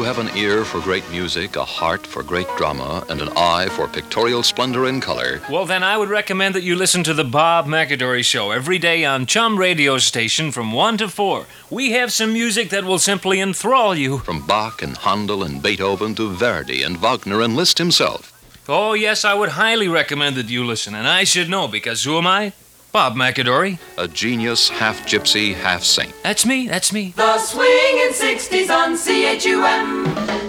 have an ear for great music, a heart for great drama, and an eye for pictorial splendor in color, well, then I would recommend that you listen to the Bob McAdory Show every day on Chum Radio Station from 1 to 4. We have some music that will simply enthrall you. from Bach and Handel and Beethoven to Verdi and Wagner and Liszt himself. Oh, yes, I would highly recommend that you listen, and I should know, because who am I? Bob McAdory. A genius, half gypsy, half saint. That's me. The swinging 60s on CHUM.